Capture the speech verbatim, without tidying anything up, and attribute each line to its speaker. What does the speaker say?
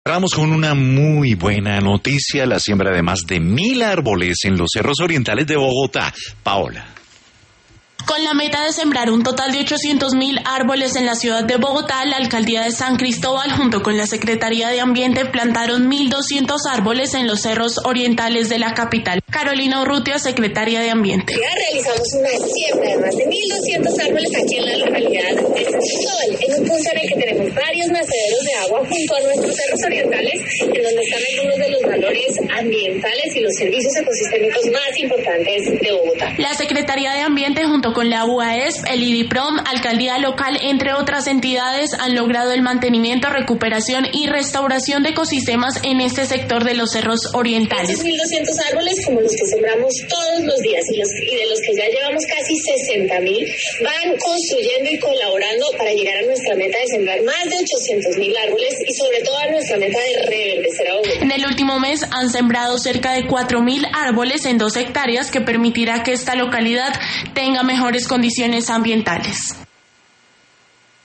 Speaker 1: Vamos con una muy buena noticia, la siembra de más de mil árboles en los cerros orientales de Bogotá. Paola.
Speaker 2: Con la meta de sembrar un total de ochocientos mil árboles en la ciudad de Bogotá, la alcaldía de San Cristóbal junto con la Secretaría de Ambiente plantaron mil doscientos árboles en los cerros orientales de la capital. Carolina Urrutia, secretaria de Ambiente.
Speaker 3: Ya realizamos una siembra de más de mil doscientos árboles aquí en la localidad de San Cristóbal, en un punto en el que tenemos varios nacederos de agua junto a nuestros cerros orientales, en donde están algunos de los valores ambientales y los servicios ecosistémicos más importantes de Bogotá.
Speaker 2: La Secretaría de Ambiente junto con la U A E S P, el IDIPROM, Alcaldía Local, entre otras entidades, han logrado el mantenimiento, recuperación y restauración de ecosistemas en este sector de los cerros orientales.
Speaker 3: Estos mil doscientos árboles, como los que sembramos todos los días y, los, y de los que ya llevamos casi sesenta mil, van construyendo y colaborando para llegar a nuestra meta de sembrar más de ochocientos mil árboles y sobre todo a nuestra meta de reverdecer a Bogotá.
Speaker 2: En el último mes han sembrado cerca de cuatro mil árboles en dos hectáreas que permitirá que esta localidad tenga mejores condiciones ambientales.